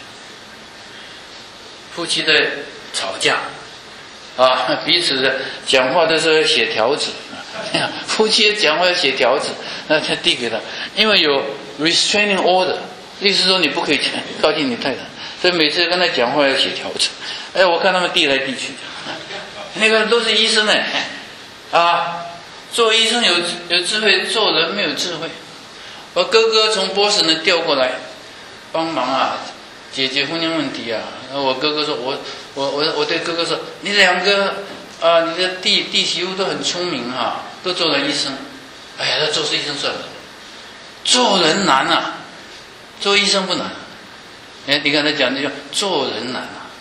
夫妻在吵架啊，彼此的讲话都是要写条子。夫妻讲话要写条子，那他递给他，因为有 restraining order， 意思说你不可以靠近你太太，所以每次跟他讲话要写条子。哎，我看他们递来递去，那个都是医生哎，啊，做医生有有智慧，做人没有智慧。我哥哥从波士顿调过来帮忙啊，解决婚姻问题啊。然后我哥哥说，我我我我对哥哥说，你两个。啊，你的弟弟媳妇都很聪明哈、啊，都做了医生。哎呀，他做医生算了，做人难啊，做医生不难。哎，你看他讲这句，做人难啊。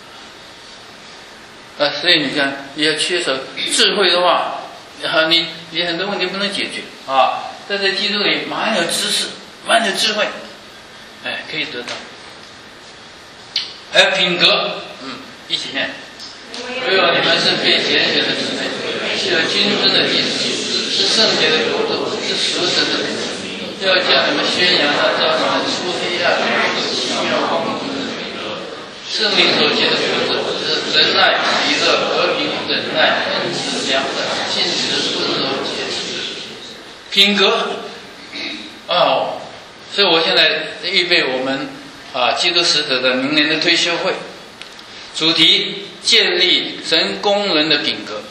啊，所以你看，你要缺少智慧的话，啊，你你很多问题不能解决啊。但在基督里，满有知识，满有智慧，哎，可以得到。还有品格，嗯，一起念。唯有你们是被拣选的子民，是有君尊的祭司，是圣洁的国度，是属神的子民，要将你们宣扬他召你们出黑暗入奇妙光明的美德。圣灵所结的果子是仁爱、喜乐、和平、忍耐、恩慈、良善、信实、温柔、节制。品格哦，所以我现在预备我们啊基督使者的明年的退休会。主题建立神工人的品格，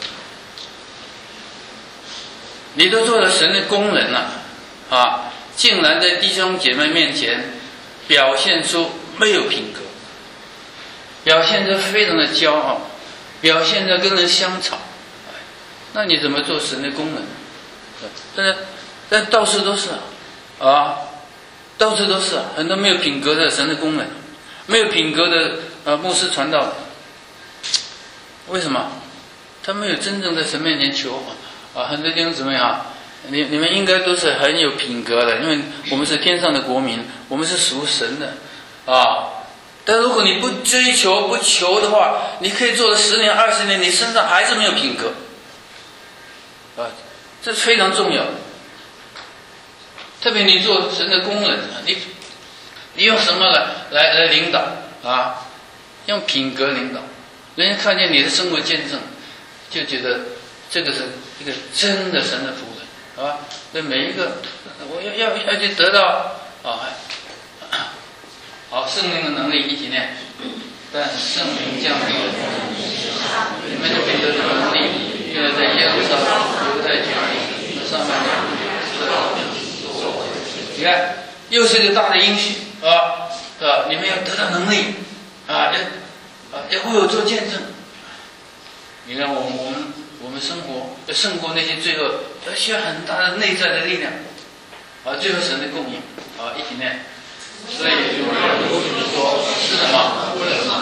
你都做了神的工人了啊，竟然在弟兄姐妹面前表现出没有品格，表现着非常的骄傲，表现着跟人相吵，那你怎么做神的工人？但是但到处都是啊，到处都是很多没有品格的神的工人，没有品格的呃牧师传道。为什么？他没有真正在神面前求啊！很多弟兄姊妹啊，你你们应该都是很有品格的，因为我们是天上的国民，我们是属神的啊。但如果你不追求、不求的话，你可以做了十年、二十年，你身上还是没有品格啊，这是非常重要的。特别你做神的工人，你你用什么来来来领导啊？用品格领导。人家看见你的生活见证，就觉得这个是一个真的神的仆人，好吧？所以每一个我要要要去得到啊，好圣灵的能力一起念，但圣灵降临，你们就凭着这个能力，因为在耶路撒冷、犹太全地上面你看，又是一个大的应许啊，是吧？你们要得到能力啊，要。啊，也会有做见证。你看，我们我们我们生活要胜过那些罪恶，要需要很大的内在的力量。 啊，最后神的供应，啊，一起念。所以说是什么？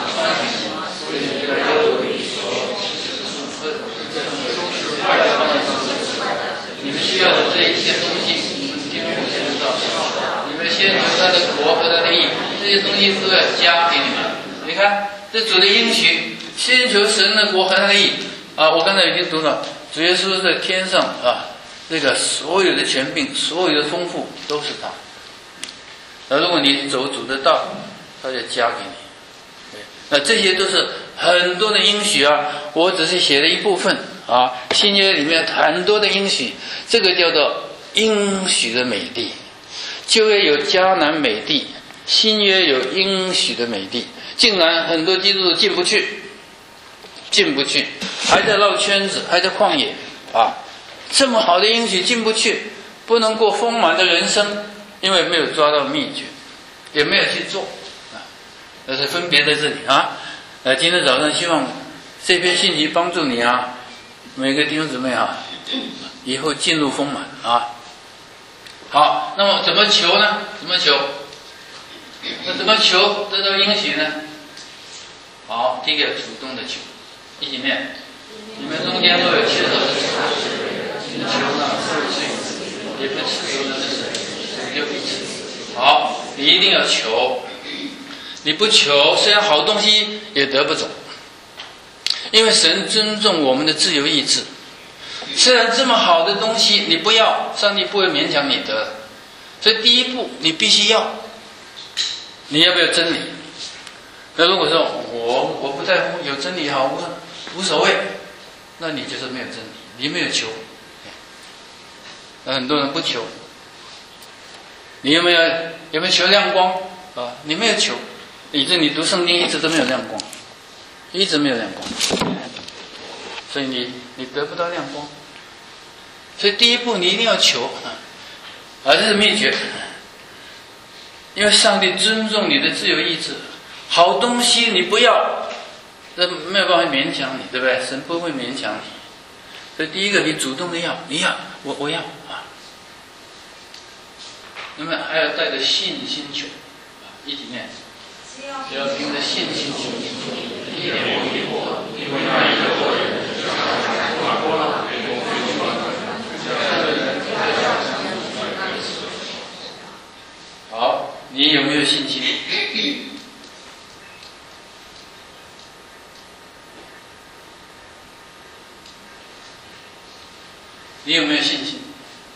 你们需要的这一切东西，听我先知道。你们先求他的国和他的义，这些东西都要加给你们。你看，这主的应许，先求神的国和他的义啊！我刚才已经读了，主耶稣在天上啊，这个所有的权柄、所有的丰富都是他。那如果你走主的道，他就加给你。对，那这些都是很多的应许啊，我只是写了一部分啊。新约里面很多的应许，这个叫做应许的美地。旧约有迦南美地，新约有应许的美地，竟然很多基督徒进不去，进不去，还在绕圈子，还在旷野啊！这么好的应许进不去，不能过丰满的人生，因为没有抓到秘诀，也没有去做啊。这是分别在这里啊。呃，今天早上希望这篇信息帮助你啊，每个弟兄姊妹啊，以后进入丰满啊。好，那么怎么求呢？怎么求？那怎么求得到应许呢？好，第一个主动的求，一起念。你们中间若有缺少的事，你求呢，也不赐有人的神，神就必赐。好，你一定要求，你不求，虽然好东西也得不走，因为神尊重我们的自由意志。虽然这么好的东西你不要，上帝不会勉强你得，所以第一步你必须要。你要不要真理？那如果说我我不在乎，有真理好，无无所谓，那你就是没有真理，你没有求。那很多人不求，你有没有有没有求亮光啊？你没有求，以致你读圣经一直都没有亮光，一直没有亮光，所以你你得不到亮光。所以第一步你一定要求啊，啊，这是秘诀。因为上帝尊重你的自由意志，好东西你不要，这没有办法勉强你，对不对？神不会勉强你。所以第一个，你主动的要，你要，我我要啊。那么还要带着信心求，一起念。只要凭着信心求，一点不迷惑，因为那一个祸人就像波浪被风吹乱，好，你有没有信心？你有没有信心？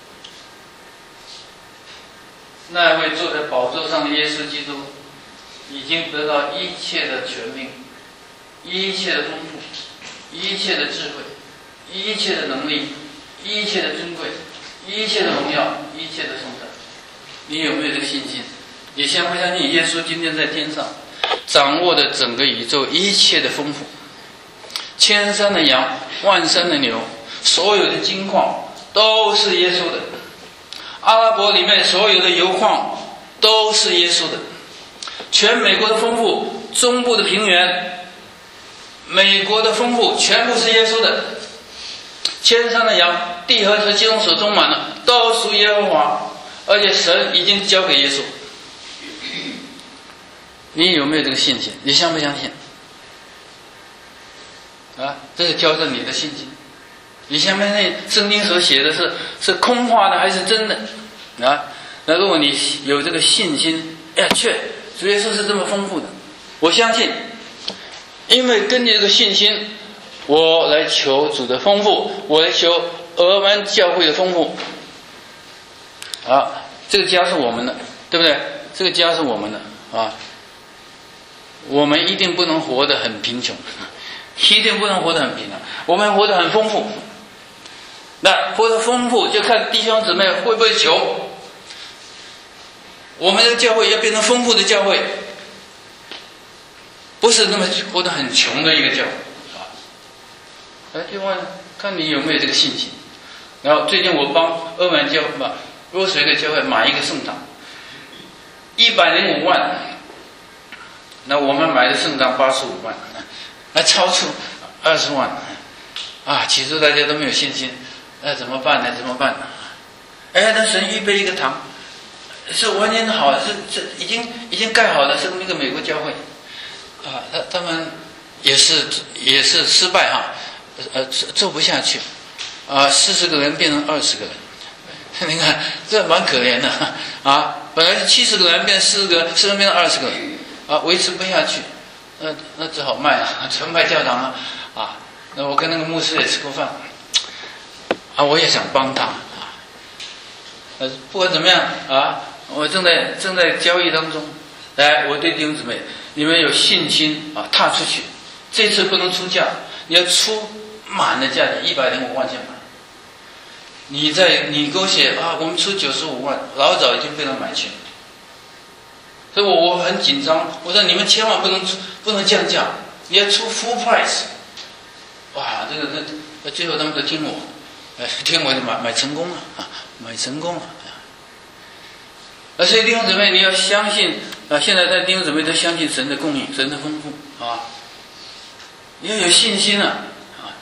那位坐在宝座上的耶稣基督，已经得到一切的权柄，一切的丰富，一切的智慧，一切的能力，一切的尊贵，一切的荣耀，一切的颂赞。你有没有这个信心？你相不相信耶稣今天在天上掌握的整个宇宙一切的丰富，千山的羊，万山的牛，所有的金矿都是耶稣的，阿拉伯里面所有的油矿都是耶稣的，全美国的丰富，中部的平原，美国的丰富全部是耶稣的，千山的羊，地和其中所充满的都属耶和华，而且神已经交给耶稣。你有没有这个信心？你相不相信？啊，这是挑战你的信心。你相不相信圣经所写的是是空话的还是真的？啊，那如果你有这个信心，哎呀，确主耶稣是这么丰富的，我相信，因为根据这个信心，我来求主的丰富，我来求俄湾教会的丰富。啊，这个家是我们的，对不对？这个家是我们的啊。我们一定不能活得很贫穷，一定不能活得很贫穷，我们活得很丰富。那活得丰富就看弟兄姊妹会不会求。我们的教会要变成丰富的教会，不是那么活得很穷的一个教会啊。来，另外看你有没有这个信心。然后最近我帮欧满教把若水的教会买一个圣堂，一百零五万。那我们买的圣堂八十五万，还超出二十万啊！起初大家都没有信心，那怎么办呢？怎么办呢？哎，那神预备一个堂， 是完全好，是是已经已经盖好的，是那个美国教会，啊，他他们也是也是失败哈，呃做不下去，啊，四十个人变成二十个人，你看这蛮可怜的啊，本来是七十个人变四十个，四十人变成二十个人，啊，维持不下去，那那只好卖啊，纯卖教堂啊，啊，那我跟那个牧师也吃过饭，啊，我也想帮他啊，呃，不管怎么样啊。我正在正在交易当中，来，我对弟兄姊妹，你们有信心啊，踏出去。这次不能出价，你要出满的价钱，一百零五万钱买。你在你给我写啊，我们出九十五万，老早已经被他买去了。所以我我很紧张，我说你们千万不能出，不能降价，你要出 full price。哇，这个这最后他们都听我，哎，听我就买买成功了啊，买成功了。而所以弟兄姊妹，你要相信啊！现在在弟兄姊妹都相信神的供应，神的丰富啊！你要有信心啊！啊，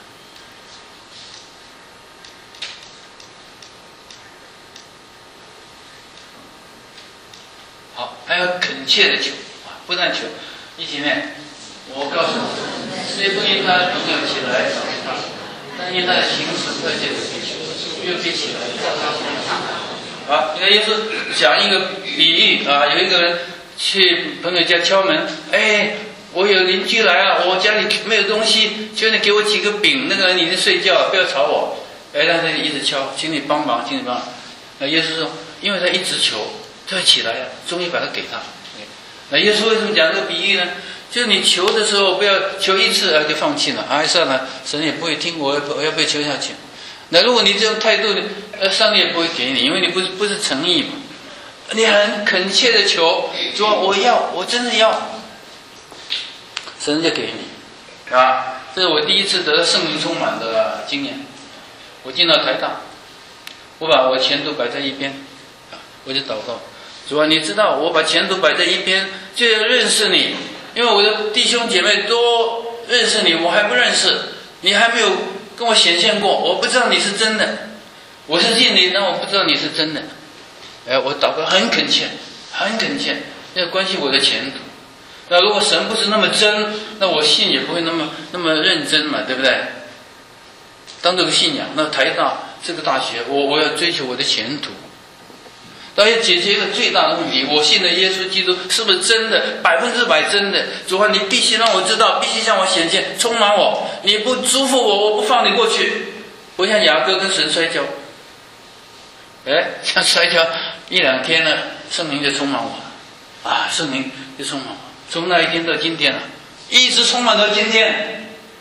好，还要恳切的求啊！不但求，一起念。我告诉你，谁不因他的朋友起来找他，但因他的行使快捷的追求，越飞起来照他行事。啊，你看耶稣讲一个比喻啊，有一个人去朋友家敲门，哎，我有邻居来了，我家里没有东西，求你给我几个饼，那个人已经睡觉了，不要吵我。哎，让他一直敲，请你帮忙，请你帮忙。那耶稣说，因为他一直求，他起来了，终于把他给他。那耶稣为什么讲这个比喻呢？就是你求的时候，不要求一次啊就放弃了，哎算了，神也不会听我，我要被求下去。那如果你这种态度，呃，上帝也不会给你，因为你不是不是诚意嘛。你很恳切的求，说我要，我真的要，神就给你，啊，这是我第一次得到圣灵充满的经验。我进到台大，我把我前途摆在一边，啊，我就祷告，主啊，你知道我把前途摆在一边，就要认识你，因为我的弟兄姐妹都认识你，我还不认识，你还没有跟我显现过，我不知道你是真的，我是信你，但我不知道你是真的。哎，我祷告很恳切，很恳切，要关心我的前途。那如果神不是那么真，那我信也不会那么那么认真嘛，对不对？当这个信仰，那台大这个大学，我我要追求我的前途，但要解决一个最大的问题，我信的耶稣基督是不是真的，百分之百真的？主啊，你必须让我知道，必须向我显现，充满我。你不祝福我，我不放你过去。不像雅各跟神摔跤，哎，像摔跤一两天呢，圣灵就充满我了，啊，圣灵就充满我，从那一天到今天了，一直充满到今天。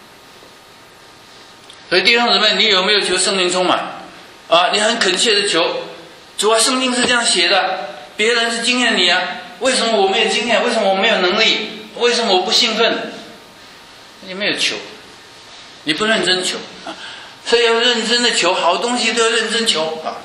所以弟兄姊妹，你有没有求圣灵充满？啊，你很恳切的求。主啊，圣经是这样写的，别人是经验你啊，为什么我没有经验？为什么我没有能力？为什么我不兴奋？你没有求，你不认真求啊，所以要认真的求，好东西都要认真求啊。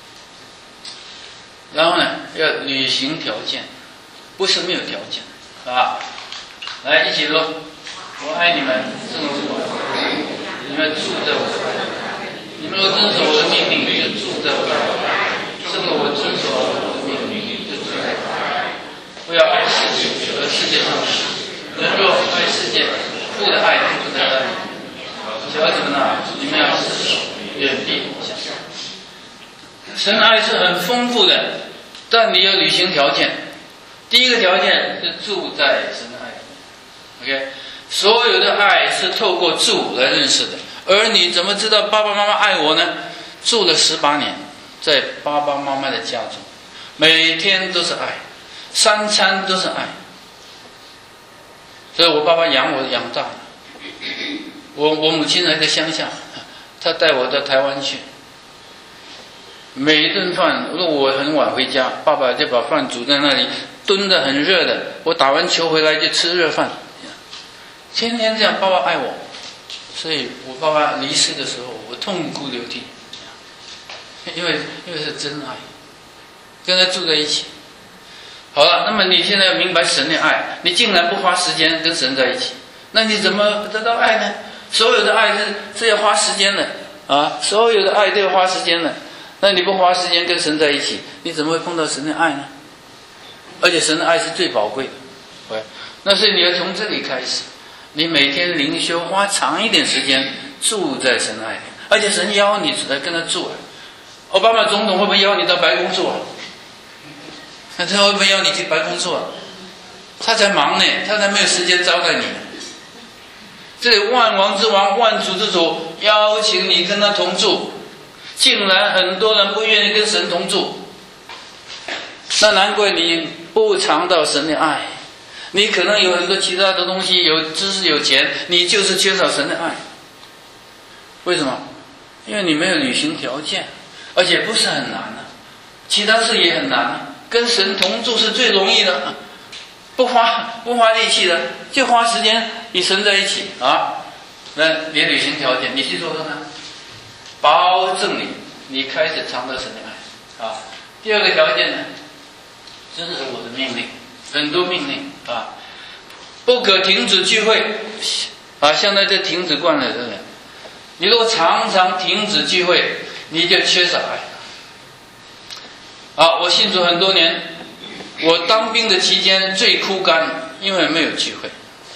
然后呢，要履行条件，不是没有条件啊。来，一起说，我爱你们，正如我，你们住在我的爱，你们若遵守我的命令，就住在我的爱。正如我遵守我的命令，就住在我的爱。不要爱世界和世界上的事，人若爱世界，父的爱就不在那里。小孩子们啊，你们要自守，远避妄想。神的爱是很丰富的，但你要履行条件。第一个条件是住在神的爱里面。OK， 所有的爱是透过住来认识的。而你怎么知道爸爸妈妈爱我呢？住了十八年，在爸爸妈妈的家中，每天都是爱，三餐都是爱。所以我爸爸养我养大了，我我母亲还在乡下，她带我到台湾去。每一顿饭，如果我很晚回家，爸爸就把饭煮在那里，炖得很热的。我打完球回来就吃热饭，天天这样。爸爸爱我，所以我爸爸离世的时候，我痛哭流涕，因为因为是真爱，跟他住在一起。好了，那么你现在要明白神的爱，你竟然不花时间跟神在一起，那你怎么得到爱呢？所有的爱是是要花时间的啊，所有的爱都要花时间的。 那你不花时间跟神在一起，你怎么会碰到神的爱呢？而且神的爱是最宝贵的，对。那所以你要从这里开始，你每天灵修花长一点时间住在神的爱里，而且神邀你来跟他住啊。奥巴马总统会不会邀你到白宫住啊？那他会不会邀你去白宫住啊？他才忙呢，他才没有时间招待你。这里万王之王、万主之主邀请你跟他同住，竟然很多人不愿意跟神同住，那难怪你不尝到神的爱。你可能有很多其他的东西，有知识、有钱，你就是缺少神的爱。为什么？因为你没有履行条件，而且不是很难啊，其他事也很难啊。跟神同住是最容易的，不花不花力气的，就花时间与神在一起啊。那你履行条件，你去做做看，保证你你开始尝到神的爱啊。第二个条件呢，遵守我的命令，很多命令啊，不可停止聚会啊。现在就停止惯了，对不对？你如果常常停止聚会，你就缺少爱。啊，我信主很多年，我当兵的期间最枯干，因为没有聚会。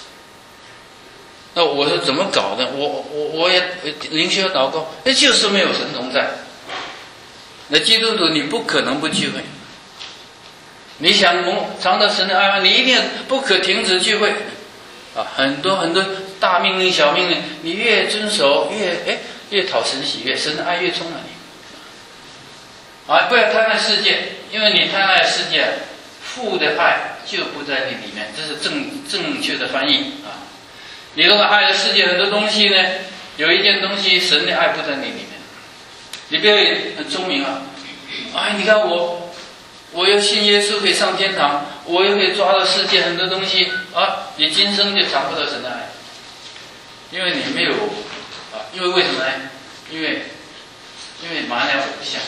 那我是怎么搞的？我我我也灵修祷告，那就是没有神同在。那基督徒你不可能不聚会，你想尝到神的爱吗？你一定不可停止聚会啊！很多很多大命令、小命令，你越遵守，越哎越讨神喜悦，神的爱越充满你。啊，不要贪爱世界，因为你贪爱世界，父的爱就不在你里面，这是正正确的翻译啊。你如果爱了世界很多东西呢，有一件东西神的爱不在你里面，你不要很聪明啊！哎，你看我，我又信耶稣可以上天堂，我又可以抓到世界很多东西啊，你今生就尝不到神的爱，因为你没有啊，因为为什么呢？因为因为满了偶像。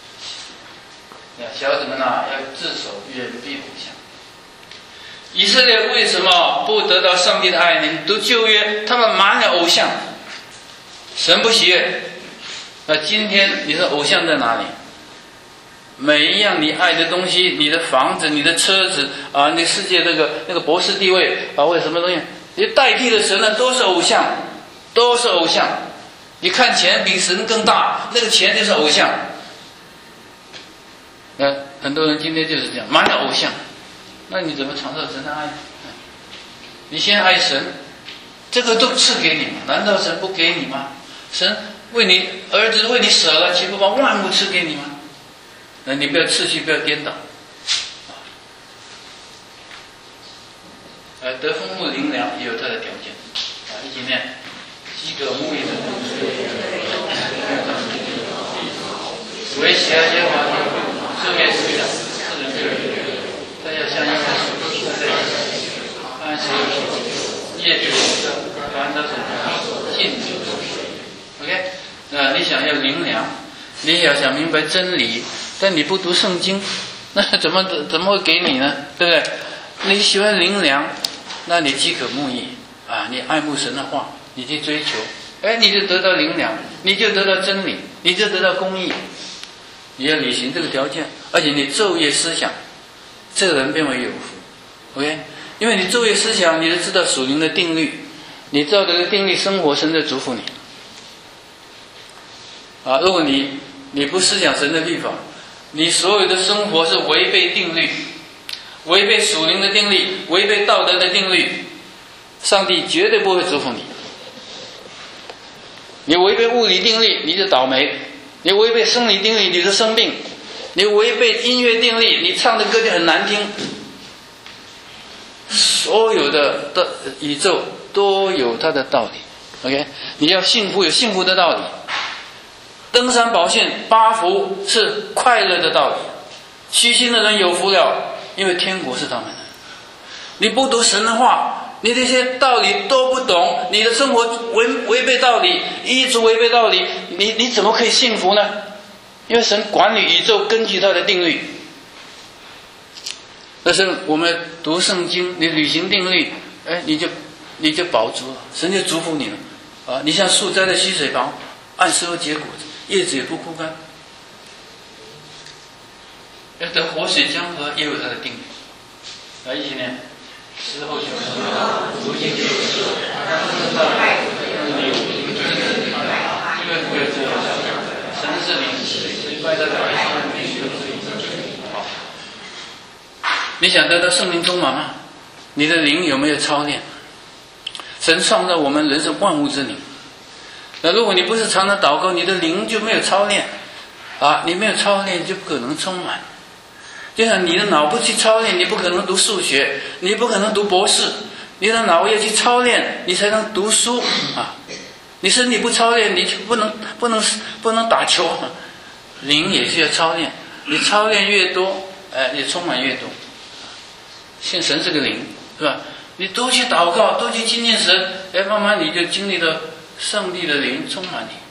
小子们啊，要自守，远避偶像。以色列为什么不得到上帝的爱呢？读旧约，他们满了偶像，神不喜悦。那今天你说偶像在哪里？每一样你爱的东西，你的房子、你的车子啊，你世界那个那个博士地位啊，或者什么东西，你代替了神的都是偶像，都是偶像。你看钱比神更大，那个钱就是偶像。那很多人今天就是这样，满了偶像，那你怎么尝到神的爱？你先爱神，这个都赐给你，难道神不给你吗？神为你儿子为你舍了，岂不把万物赐给你吗？那你不要次序，不要颠倒。呃，得风木灵粮也有它的条件啊，一起念：饥渴沐浴的为喜爱耶和华的。这边是讲四人个人，大家相应的数在一起，按时业主凡的什么信主 ，OK？ 那你想要灵粮，你要想明白真理，但你不读圣经，那怎么怎么会给你呢？对不对？你喜欢灵粮，那你饥渴慕义啊，你爱慕神的话，你去追求，哎，你就得到灵粮，你就得到真理，你就得到公义。你要履行这个条件，而且你昼夜思想，这个人变为有福 ，OK？ 因为你昼夜思想，你就知道属灵的定律，你照这个定律生活，神在祝福你。啊，如果你你不思想神的律法，你所有的生活是违背定律，违背属灵的定律，违背道德的定律，上帝绝对不会祝福你。你违背物理定律，你就倒霉。你违背生理定律，你就生病；你违背音乐定律，你唱的歌就很难听。所有的的宇宙都有它的道理 ，OK？ 你要幸福有幸福的道理，登山宝训八福是快乐的道理。虚心的人有福了，因为天国是他们的。你不读神的话，你这些道理都不懂，你的生活违违背道理，一直违背道理，你你怎么可以幸福呢？因为神管理宇宙，根据他的定律。但是我们读圣经，你履行定律，哎，你就你就饱足了，神就祝福你了啊！你像树栽在溪水旁，按时候结果子，叶子也不枯干。 要得活水江河也有它的定律。来一起念：时候久了，如今就这个不要这样想，神是灵，所以拜他的百姓好。你想得到圣灵充满吗？你的灵有没有操练？神创造我们人是万物之灵。那如果你不是常常祷告，你的灵就没有操练啊，你没有操练就不可能充满。就像你的脑不去操练，你不可能读数学，你不可能读博士，你的脑要去操练，你才能读书啊。你身体不操练，你就不能不能不能打球。灵也需要操练，你操练越多，哎，你充满越多。信神是个灵，是吧？你多去祷告，多去亲近神，哎，慢慢你就经历了上帝的灵充满你。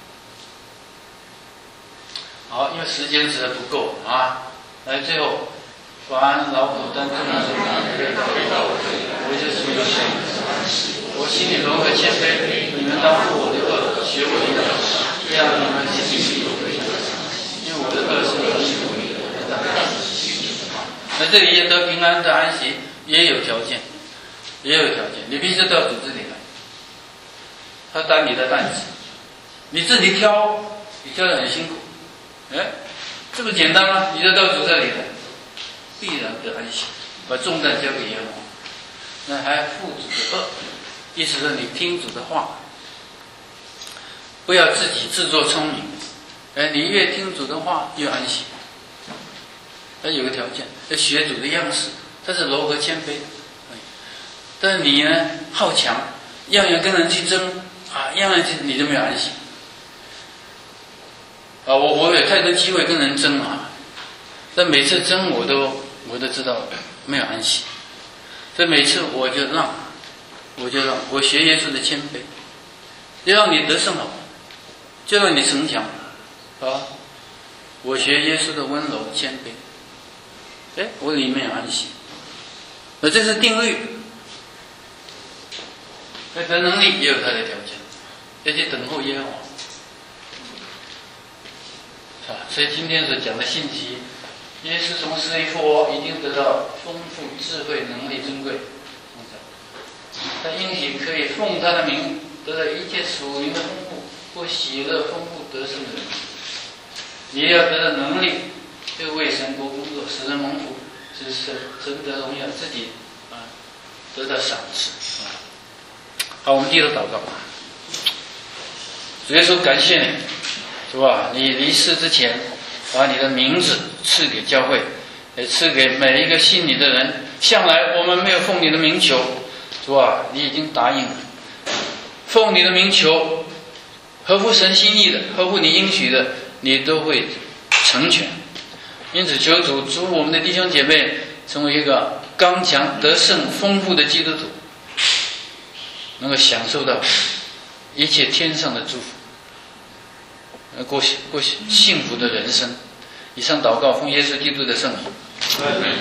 好，因为时间实在不够啊，来最后，凡劳苦担重担的人，我就属于我心里柔和谦卑，你们当负我的恶，学我的道，这样你们心里有福。因为我的恶是容易的。那这里得平安的安息也有条件，也有条件，你必须到组织里来，他担你的担子，你自己挑，你挑得很辛苦，哎，这么简单吗？你就到组织里来，必然得安息，把重担交给耶和华。那还负主的恶，意思是你听主的话，不要自己自作聪明，哎，你越听主的话越安息。他有个条件，要学主的样式，他是柔和谦卑。但是你呢，好强，样样跟人去争啊，样样去你就没有安息。啊，我我有太多机会跟人争啊，但每次争我都我都知道没有安息，所以每次我就让，我就让我学耶稣的谦卑，要让你得胜好，就让你成强啊。我学耶稣的温柔谦卑。哎，我里面有安息，那这是定律。那得能力也有它的条件，要去等候耶和华，是吧？所以今天所讲的信息，耶稣从死里复活，已经得到丰富智慧、能力、尊贵。他应许可以奉他的名得到一切属灵的丰富，或喜乐、丰富、得胜的人，也要得到能力。这个为神国工作，使人蒙福，使神神得荣耀，自己啊得到赏赐啊。好，我们低头祷告。主耶稣，感谢你，是吧？你离世之前，把你的名字赐给教会，也赐给每一个信你的人。向来我们没有奉你的名求，是吧？你已经答应了，奉你的名求，合乎神心意的，合乎你应许的，你都会成全。因此，求主祝福我们的弟兄姐妹成为一个刚强、得胜、丰富的基督徒，能够享受到一切天上的祝福，过过幸福的人生。以上祷告，奉耶稣基督的圣名。